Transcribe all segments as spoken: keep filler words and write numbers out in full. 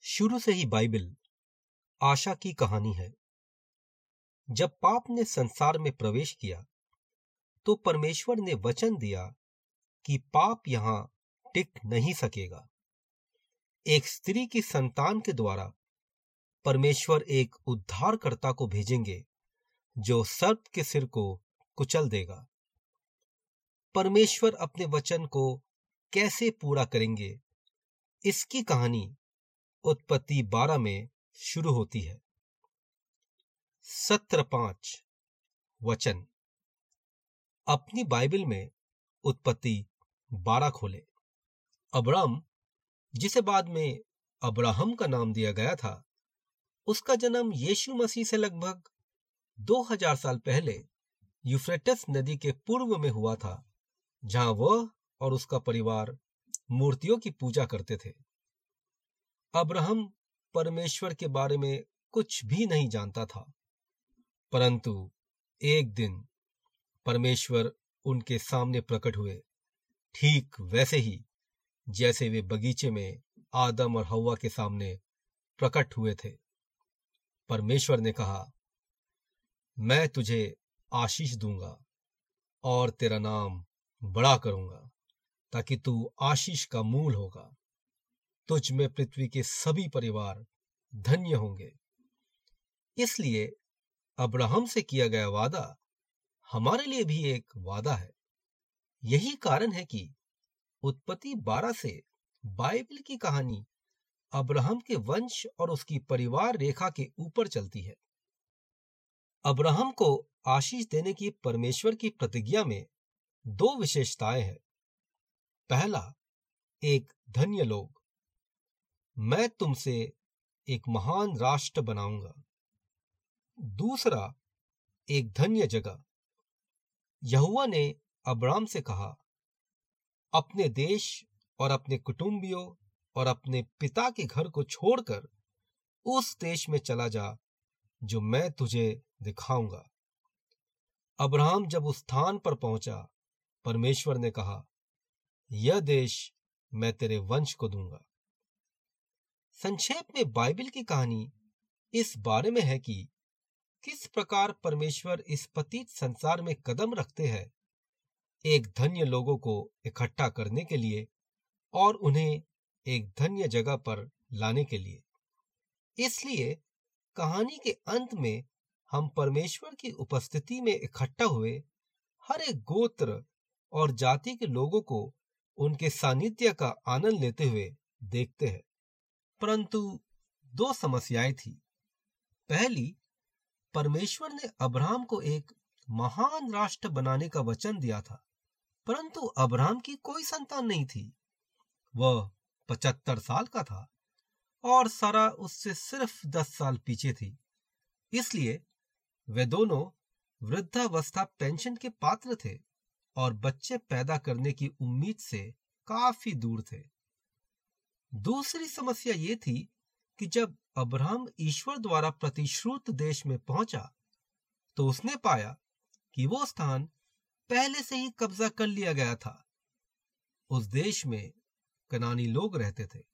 शुरू से ही बाइबल आशा की कहानी है। जब पाप ने संसार में प्रवेश किया तो परमेश्वर ने वचन दिया कि पाप यहां टिक नहीं सकेगा। एक स्त्री की संतान के द्वारा परमेश्वर एक उद्धारकर्ता को भेजेंगे जो सर्प के सिर को कुचल देगा। परमेश्वर अपने वचन को कैसे पूरा करेंगे, इसकी कहानी उत्पत्ति बारह में शुरू होती है। सत्र पांच वचन। अपनी बाइबल में उत्पत्ति बारह खोले। अब्राम, जिसे बाद में अब्राहम का नाम दिया गया था, उसका जन्म यीशु मसीह से लगभग दो हज़ार साल पहले यूफ्रेटस नदी के पूर्व में हुआ था, जहां वह और उसका परिवार मूर्तियों की पूजा करते थे। अब्राहम परमेश्वर के बारे में कुछ भी नहीं जानता था, परंतु एक दिन परमेश्वर उनके सामने प्रकट हुए, ठीक वैसे ही जैसे वे बगीचे में आदम और हव्वा के सामने प्रकट हुए थे। परमेश्वर ने कहा, मैं तुझे आशीष दूंगा और तेरा नाम बड़ा करूंगा, ताकि तू आशीष का मूल होगा। तुझ में पृथ्वी के सभी परिवार धन्य होंगे। इसलिए अब्राहम से किया गया वादा हमारे लिए भी एक वादा है। यही कारण है कि उत्पत्ति बारह से बाइबल की कहानी अब्राहम के वंश और उसकी परिवार रेखा के ऊपर चलती है। अब्राहम को आशीष देने की परमेश्वर की प्रतिज्ञा में दो विशेषताएं हैं। पहला, एक धन्य लोग। मैं तुमसे एक महान राष्ट्र बनाऊंगा। दूसरा, एक धन्य जगह। यहोवा ने अब्राम से कहा, अपने देश और अपने कुटुंबियों और अपने पिता के घर को छोड़कर उस देश में चला जा जो मैं तुझे दिखाऊंगा। अब्राहम जब उस स्थान पर पहुंचा, परमेश्वर ने कहा, यह देश मैं तेरे वंश को दूंगा। संक्षेप में बाइबल की कहानी इस बारे में है कि किस प्रकार परमेश्वर इस पतित संसार में कदम रखते हैं, एक धन्य लोगों को इकट्ठा करने के लिए और उन्हें एक धन्य जगह पर लाने के लिए। इसलिए कहानी के अंत में हम परमेश्वर की उपस्थिति में इकट्ठा हुए हर एक गोत्र और जाति के लोगों को उनके सानिध्य का आनंद लेते हुए देखते हैं। परंतु दो समस्याएं थी। पहली, परमेश्वर ने अब्राहम को एक महान राष्ट्र बनाने का वचन दिया था, परंतु अब्राहम की कोई संतान नहीं थी। वह पचहत्तर साल का था और सारा उससे सिर्फ दस साल पीछे थी। इसलिए वे दोनों वृद्धावस्था पेंशन के पात्र थे और बच्चे पैदा करने की उम्मीद से काफी दूर थे। दूसरी समस्या ये थी कि जब अब्राहम ईश्वर द्वारा प्रतिश्रुत देश में पहुंचा तो उसने पाया कि वो स्थान पहले से ही कब्जा कर लिया गया था। उस देश में कनानी लोग रहते थे।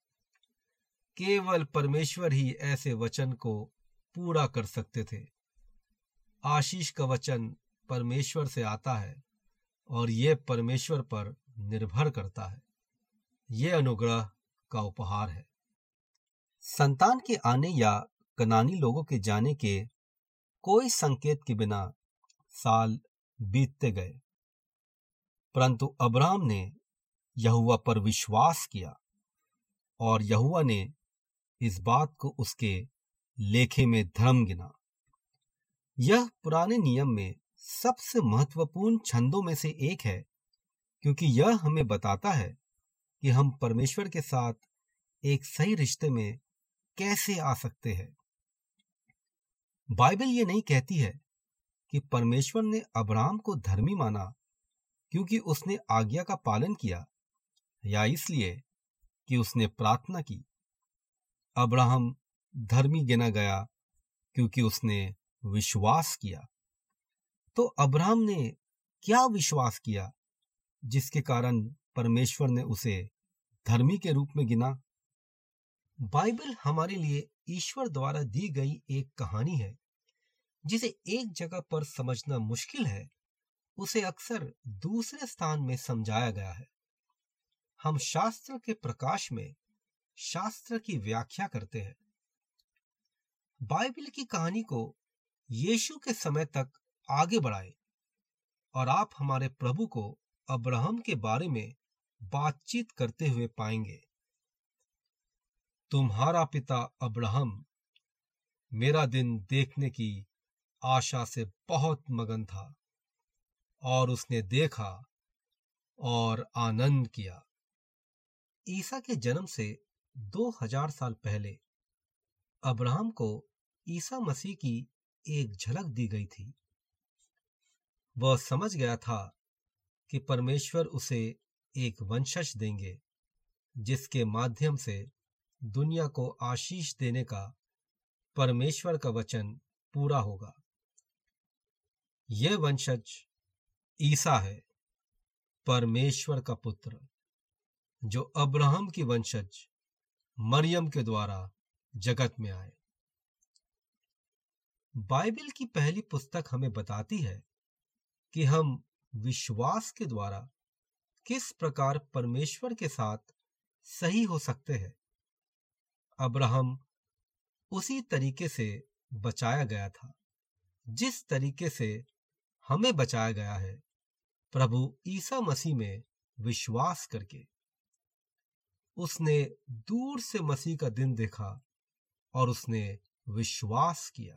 केवल परमेश्वर ही ऐसे वचन को पूरा कर सकते थे। आशीष का वचन परमेश्वर से आता है और यह परमेश्वर पर निर्भर करता है। यह अनुग्रह का उपहार है। संतान के आने या कनानी लोगों के जाने के कोई संकेत के बिना साल बीतते गए, परंतु अब्राहम ने यहोवा पर विश्वास किया और यहोवा ने इस बात को उसके लेखे में धर्म गिना। यह पुराने नियम में सबसे महत्वपूर्ण छंदों में से एक है, क्योंकि यह हमें बताता है कि हम परमेश्वर के साथ एक सही रिश्ते में कैसे आ सकते हैं। बाइबल ये नहीं कहती है कि परमेश्वर ने अब्राहम को धर्मी माना क्योंकि उसने आज्ञा का पालन किया या इसलिए कि उसने प्रार्थना की। अब्राहम धर्मी गिना गया क्योंकि उसने विश्वास किया। तो अब्राहम ने क्या विश्वास किया जिसके कारण परमेश्वर ने उसे धर्मी के रूप में गिना? बाइबल हमारे लिए ईश्वर द्वारा दी गई एक कहानी है जिसे एक जगह पर समझना मुश्किल है, उसे अक्सर दूसरे स्थान में समझाया गया है। हम शास्त्र के प्रकाश में शास्त्र की व्याख्या करते हैं। बाइबल की कहानी को यीशु के समय तक आगे बढ़ाए और आप हमारे प्रभु को अब्राहम के बारे में बातचीत करते हुए पाएंगे। तुम्हारा पिता अब्राहम मेरा दिन देखने की आशा से बहुत मगन था और उसने देखा और आनंद किया। ईसा के जन्म से दो हजार साल पहले अब्राहम को ईसा मसीह की एक झलक दी गई थी। वह समझ गया था कि परमेश्वर उसे एक वंशज देंगे जिसके माध्यम से दुनिया को आशीष देने का परमेश्वर का वचन पूरा होगा। यह वंशज ईसा है, परमेश्वर का पुत्र, जो अब्राहम की वंशज मरियम के द्वारा जगत में आए। बाइबल की पहली पुस्तक हमें बताती है कि हम विश्वास के द्वारा किस प्रकार परमेश्वर के साथ सही हो सकते हैं। अब्राहम उसी तरीके से बचाया गया था जिस तरीके से हमें बचाया गया है, प्रभु ईसा मसीह में विश्वास करके। उसने दूर से मसीह का दिन देखा और उसने विश्वास किया।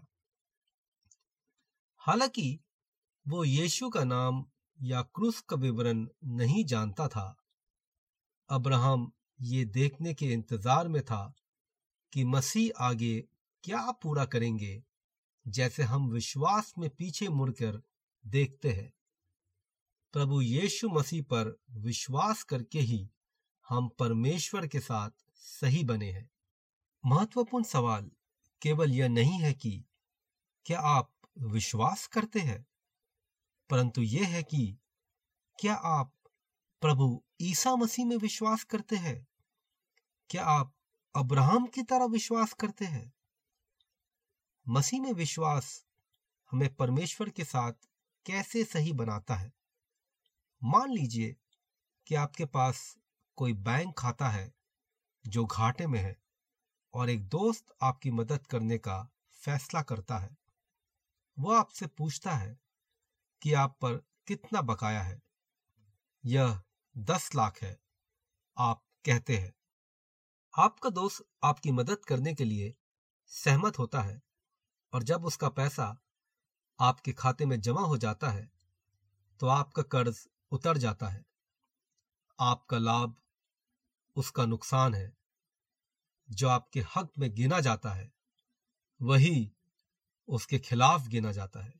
हालांकि वो यीशु का नाम या क्रूस का विवरण नहीं जानता था, अब्राहम ये देखने के इंतजार में था कि मसीह आगे क्या पूरा करेंगे, जैसे हम विश्वास में पीछे मुड़कर देखते हैं। प्रभु यीशु मसीह पर विश्वास करके ही हम परमेश्वर के साथ सही बने हैं। महत्वपूर्ण सवाल केवल यह नहीं है कि क्या आप विश्वास करते हैं, परंतु यह है कि क्या आप प्रभु ईसा मसीह में विश्वास करते हैं? क्या आप अब्राहम की तरह विश्वास करते हैं? मसीह में विश्वास हमें परमेश्वर के साथ कैसे सही बनाता है? मान लीजिए कि आपके पास कोई बैंक खाता है जो घाटे में है और एक दोस्त आपकी मदद करने का फैसला करता है। वह आपसे पूछता है कि आप पर कितना बकाया है। यह दस लाख है, आप कहते हैं। आपका दोस्त आपकी मदद करने के लिए सहमत होता है और जब उसका पैसा आपके खाते में जमा हो जाता है तो आपका कर्ज उतर जाता है। आपका लाभ उसका नुकसान है। जो आपके हक में गिना जाता है वही उसके खिलाफ गिना जाता है।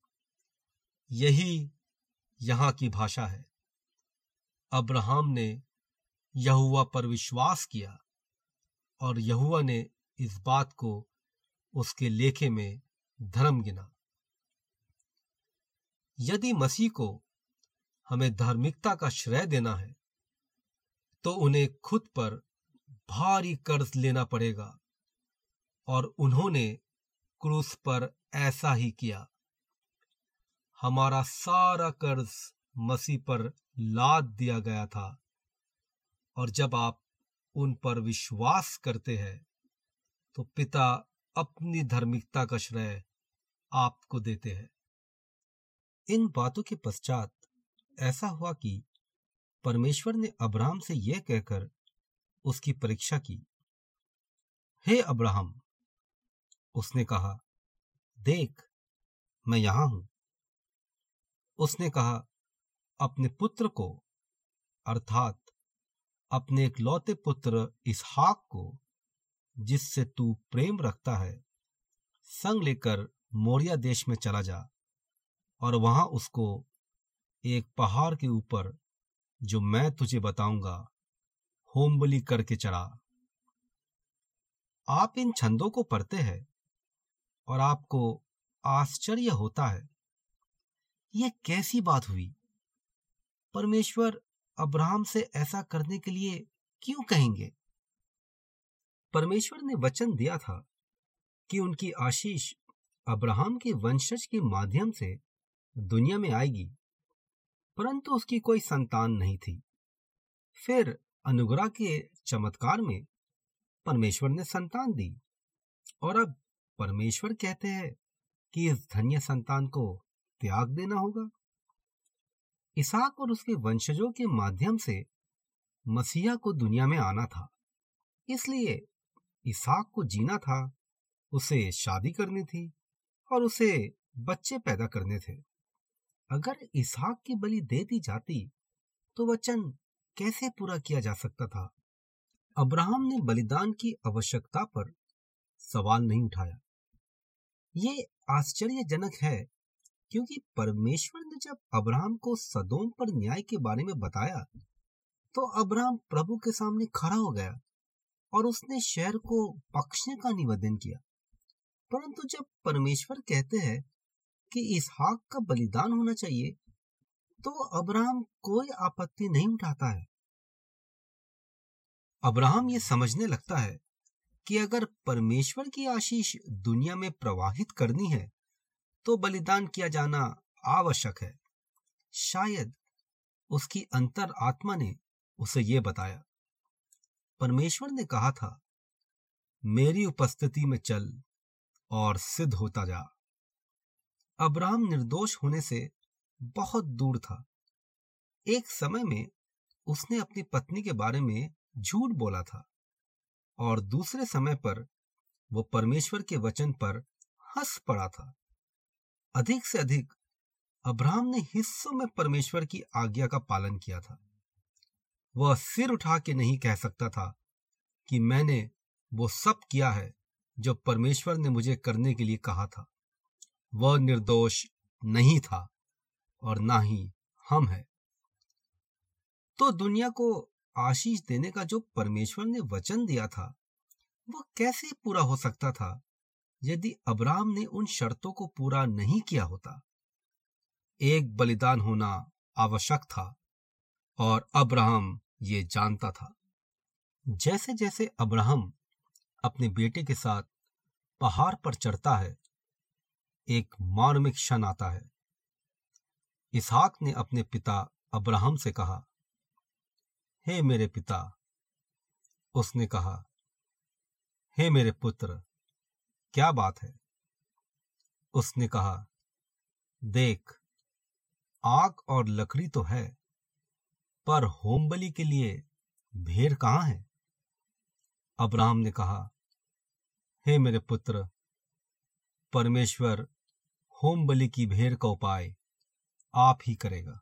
यही यहां की भाषा है। अब्राहम ने यहोवा पर विश्वास किया और यहोवा ने इस बात को उसके लेखे में धर्म गिना। यदि मसीह को हमें धार्मिकता का श्रेय देना है तो उन्हें खुद पर भारी कर्ज लेना पड़ेगा और उन्होंने क्रूस पर ऐसा ही किया। हमारा सारा कर्ज मसीह पर लाद दिया गया था और जब आप उन पर विश्वास करते हैं तो पिता अपनी धार्मिकता का श्रेय आपको देते हैं। इन बातों के पश्चात ऐसा हुआ कि परमेश्वर ने अब्राहम से यह कहकर उसकी परीक्षा की, हे अब्राहम। उसने कहा, देख मैं यहां हूं। उसने कहा, अपने पुत्र को अर्थात अपने इकलौते पुत्र इसहाक को जिससे तू प्रेम रखता है संग लेकर मोरिया देश में चला जा और वहां उसको एक पहाड़ के ऊपर जो मैं तुझे बताऊंगा होम बलि करके चढ़ा। आप इन छंदों को पढ़ते हैं और आपको आश्चर्य होता है, यह कैसी बात हुई? परमेश्वर अब्राहम से ऐसा करने के लिए क्यों कहेंगे? परमेश्वर ने वचन दिया था कि उनकी आशीष अब्राहम के वंशज के माध्यम से दुनिया में आएगी, परंतु उसकी कोई संतान नहीं थी। फिर अनुग्रह के चमत्कार में परमेश्वर ने संतान दी, और अब परमेश्वर कहते हैं कि इस धन्य संतान को त्याग देना होगा। इसहाक और उसके वंशजों के माध्यम से मसीहा को दुनिया में आना था, इसलिए इसहाक को जीना था, उसे शादी करनी थी और उसे बच्चे पैदा करने थे। अगर इसहाक की बलि दे दी जाती तो वचन कैसे पूरा किया जा सकता था? अब्राहम ने बलिदान की आवश्यकता पर सवाल नहीं उठाया। ये आश्चर्यजनक है, क्योंकि परमेश्वर ने जब अब्राहम को सदोम पर न्याय के बारे में बताया तो अब्राहम प्रभु के सामने खड़ा हो गया और उसने शहर को बख्शने का निवेदन किया। परंतु जब परमेश्वर कहते हैं कि इसहाक का बलिदान होना चाहिए, तो अब्राहम कोई आपत्ति नहीं उठाता है। अब्राहम ये समझने लगता है कि अगर परमेश्वर की आशीष दुनिया में प्रवाहित करनी है तो बलिदान किया जाना आवश्यक है। शायद उसकी अंतर आत्मा ने उसे ये बताया। परमेश्वर ने कहा था, मेरी उपस्थिति में चल और सिद्ध होता जा। अब्राहम निर्दोष होने से बहुत दूर था। एक समय में उसने अपनी पत्नी के बारे में झूठ बोला था और दूसरे समय पर वो परमेश्वर के वचन पर हंस पड़ा था। अधिक से अधिक अब्राहम ने हिस्सों में परमेश्वर की आज्ञा का पालन किया था। वह सिर उठा के नहीं कह सकता था कि मैंने वो सब किया है जो परमेश्वर ने मुझे करने के लिए कहा था। वह निर्दोष नहीं था और ना ही हम हैं। तो दुनिया को आशीष देने का जो परमेश्वर ने वचन दिया था, वह कैसे पूरा हो सकता था यदि अब्राहम ने उन शर्तों को पूरा नहीं किया होता? एक बलिदान होना आवश्यक था और अब्राहम ये जानता था। जैसे जैसे अब्राहम अपने बेटे के साथ पहाड़ पर चढ़ता है, एक मार्मिक क्षण आता है। इसहाक ने अपने पिता अब्राहम से कहा, हे मेरे पिता। उसने कहा, हे मेरे पुत्र, क्या बात है? उसने कहा, देख, आग और लकड़ी तो है, पर होमबलि के लिए भेड़ कहाँ है? अब्राहम ने कहा, हे मेरे पुत्र, परमेश्वर होमबलि की भेड़ का उपाय आप ही करेगा।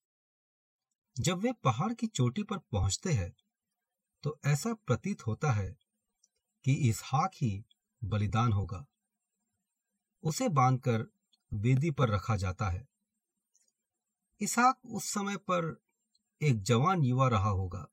जब वे पहाड़ की चोटी पर पहुंचते हैं तो ऐसा प्रतीत होता है कि इसहाक ही बलिदान होगा। उसे बांधकर वेदी पर रखा जाता है। इसहाक उस समय पर एक जवान युवा रहा होगा,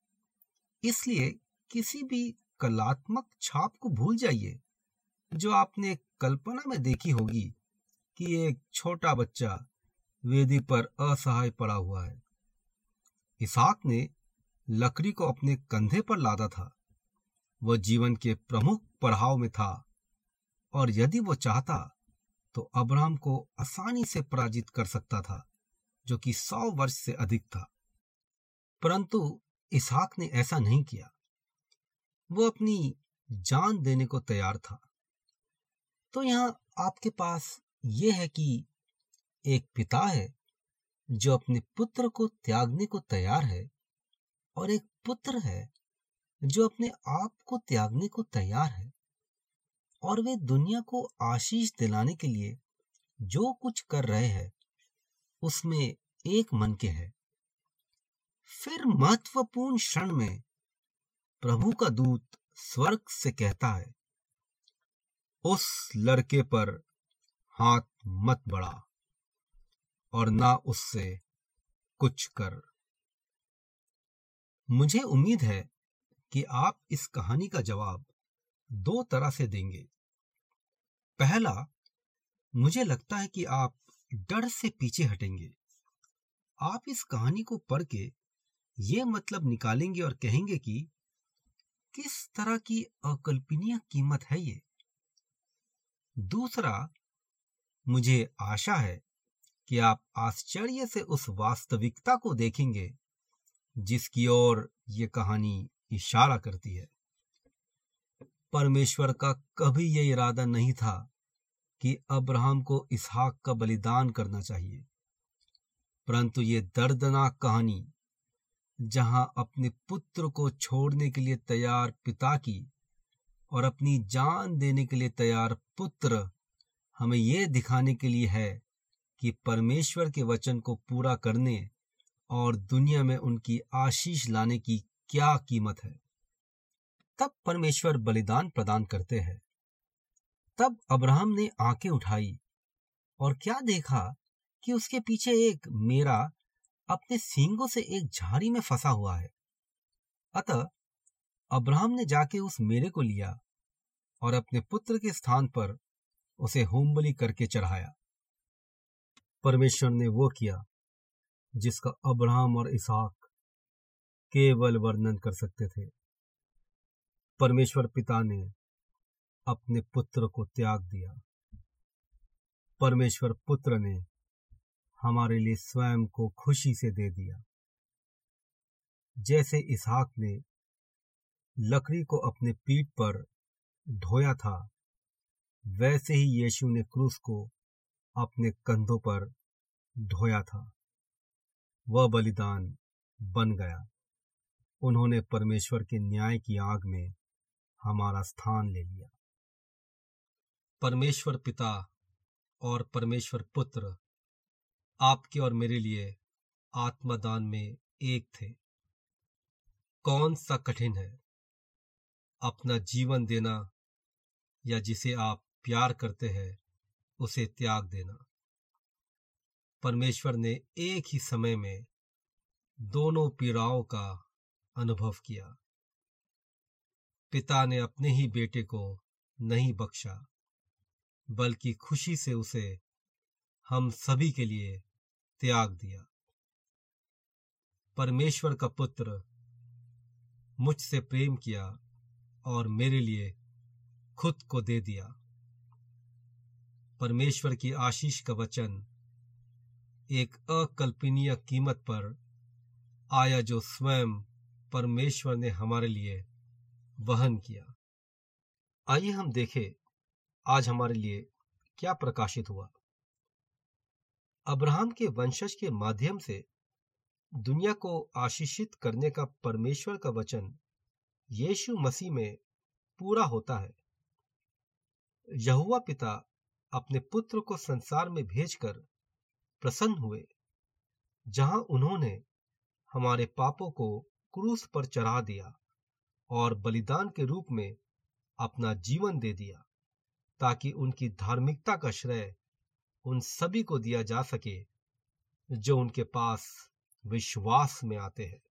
इसलिए किसी भी कलात्मक छाप को भूल जाइए जो आपने कल्पना में देखी होगी कि एक छोटा बच्चा वेदी पर असहाय पड़ा हुआ है। इसहाक ने लकड़ी को अपने कंधे पर लादा था। वह जीवन के प्रमुख पड़ाव में था और यदि वो चाहता तो अब्राहम को आसानी से पराजित कर सकता था, जो कि सौ वर्ष से अधिक था। परंतु इसहाक ने ऐसा नहीं किया। वो अपनी जान देने को तैयार था। तो यहाँ आपके पास ये है कि एक पिता है जो अपने पुत्र को त्यागने को तैयार है, और एक पुत्र है जो अपने आप को त्यागने को तैयार है, और वे दुनिया को आशीष दिलाने के लिए जो कुछ कर रहे हैं उसमें एक मन के हैं। फिर महत्वपूर्ण क्षण में प्रभु का दूत स्वर्ग से कहता है, उस लड़के पर हाथ मत बढ़ा और ना उससे कुछ कर। मुझे उम्मीद है कि आप इस कहानी का जवाब दो तरह से देंगे। पहला, मुझे लगता है कि आप डर से पीछे हटेंगे। आप इस कहानी को पढ़ के ये मतलब निकालेंगे और कहेंगे कि किस तरह की अकल्पनीय कीमत है ये। दूसरा, मुझे आशा है कि आप आश्चर्य से उस वास्तविकता को देखेंगे जिसकी ओर ये कहानी इशारा करती है। परमेश्वर का कभी यह इरादा नहीं था कि अब्राहम को इसहाक का बलिदान करना चाहिए, परंतु ये दर्दनाक कहानी जहां अपने पुत्र को छोड़ने के लिए तैयार पिता की और अपनी जान देने के लिए तैयार पुत्र हमें यह दिखाने के लिए है कि परमेश्वर के वचन को पूरा करने और दुनिया में उनकी आशीष लाने की क्या कीमत है। तब परमेश्वर बलिदान प्रदान करते हैं। तब अब्राहम ने आंखें उठाई और क्या देखा कि उसके पीछे एक मेरा अपने सींगों से एक झाड़ी में फंसा हुआ है। अतः अब्राहम ने जाके उस मेरे को लिया और अपने पुत्र के स्थान पर उसे होमबलि करके चढ़ाया। परमेश्वर ने वो किया जिसका अब्राहम और इसहाक केवल वर्णन कर सकते थे। परमेश्वर पिता ने अपने पुत्र को त्याग दिया। परमेश्वर पुत्र ने हमारे लिए स्वयं को खुशी से दे दिया। जैसे इसहाक ने लकड़ी को अपने पीठ पर ढोया था, वैसे ही यीशु ने क्रूस को अपने कंधों पर ढोया था। वह बलिदान बन गया। उन्होंने परमेश्वर के न्याय की आग में हमारा स्थान ले लिया। परमेश्वर पिता और परमेश्वर पुत्र आपके और मेरे लिए आत्मदान में एक थे। कौन सा कठिन है, अपना जीवन देना या जिसे आप प्यार करते हैं उसे त्याग देना। परमेश्वर ने एक ही समय में दोनों पीड़ाओं का अनुभव किया। पिता ने अपने ही बेटे को नहीं बख्शा, बल्कि खुशी से उसे हम सभी के लिए त्याग दिया। परमेश्वर का पुत्र मुझसे प्रेम किया और मेरे लिए खुद को दे दिया। परमेश्वर की आशीष का वचन एक अकल्पनीय कीमत पर आया जो स्वयं परमेश्वर ने हमारे लिए वहन किया। आइए हम देखें आज हमारे लिए क्या प्रकाशित हुआ। अब्राहम के वंशज के माध्यम से दुनिया को आशीषित करने का परमेश्वर का वचन यीशु मसीह में पूरा होता है। यहोवा पिता अपने पुत्र को संसार में भेजकर प्रसन्न हुए, जहां उन्होंने हमारे पापों को क्रूस पर चढ़ा दिया और बलिदान के रूप में अपना जीवन दे दिया, ताकि उनकी धार्मिकता का श्रेय उन सभी को दिया जा सके जो उनके पास विश्वास में आते हैं।